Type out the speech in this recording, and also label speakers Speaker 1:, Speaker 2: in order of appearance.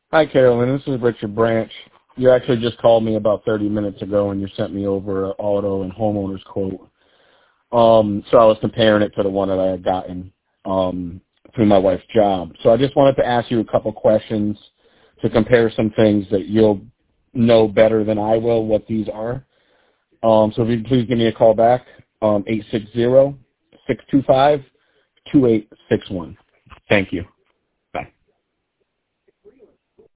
Speaker 1: Hi, Carolyn. This is Richard Branch. You actually just called me about 30 minutes ago, and you sent me over an auto and homeowner's quote. So I was comparing it to the one that I had gotten through my wife's job. So I just wanted to ask you a couple questions to compare some things that you'll know better than I will what these are. So if you could please give me a call back, 860-625-2861. Thank you.